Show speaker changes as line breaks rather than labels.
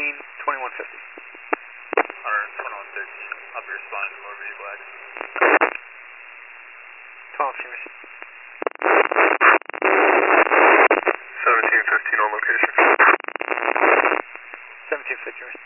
2150.
121 up your spine, over you black.
12 Seamers.
1715 on location.
1750.